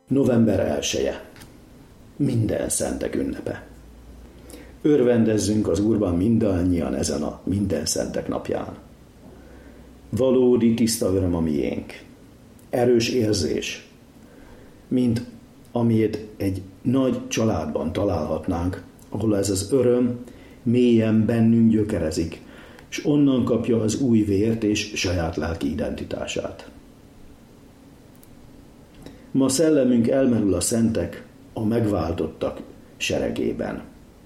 November 1-e. Minden szentek ünnepe. Örvendezzünk az Úrban mindannyian ezen a minden szentek napján. Valódi tiszta öröm a miénk. Erős érzés, mint amilyet egy nagy családban találhatnánk, ahol ez az öröm mélyen bennünk gyökerezik, és onnan kapja az új vért és saját lelki identitását. Ma szellemünk elmerül a szentek, a megváltottak seregében.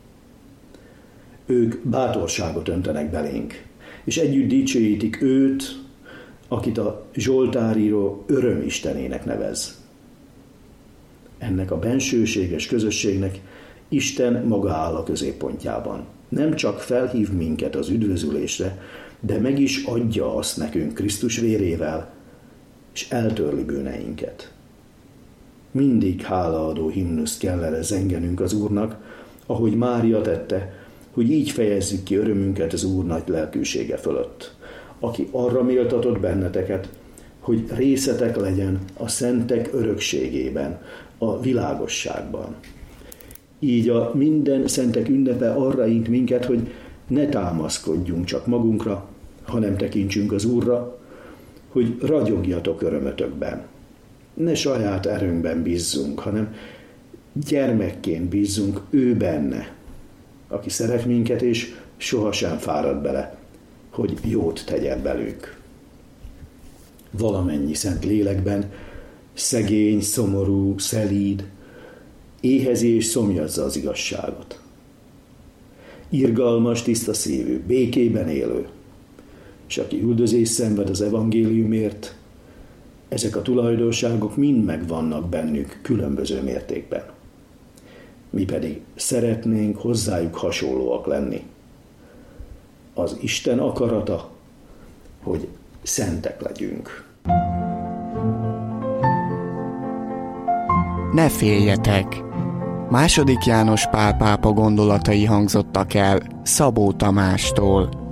Ők bátorságot öntenek belénk, és együtt dicsőítik őt, akit a Zsoltáríró örömistenének nevez. Ennek a bensőséges közösségnek Isten maga áll a középpontjában. Nem csak felhív minket az üdvözülésre, de meg is adja azt nekünk Krisztus vérével, és eltörli bűneinket. Mindig hálaadó himnuszt kellene zengenünk az Úrnak, ahogy Mária tette, hogy így fejezzük ki örömünket az Úr nagy lelkűsége fölött, aki arra méltatott benneteket, hogy részetek legyen a szentek örökségében, a világosságban. Így a minden szentek ünnepe arra int minket, hogy ne támaszkodjunk csak magunkra, hanem tekintsünk az Úrra, hogy ragyogjatok örömötökben. Ne saját erőnkben bízzunk, hanem gyermekként bízzunk ő benne, aki szeret minket, és sohasem fárad bele, hogy jót tegyen belük. Valamennyi szent lélekben, szegény, szomorú, szelíd, éhezi és szomjazza az igazságot. Irgalmas, tiszta szívű, békében élő, és aki üldözés szenved az evangéliumért, ezek a tulajdonságok mind megvannak bennük különböző mértékben. Mi pedig szeretnénk hozzájuk hasonlóak lenni. Az Isten akarata, hogy szentek legyünk. Ne féljetek! II. János Pál pápa gondolatai hangzottak el Szabó Tamástól.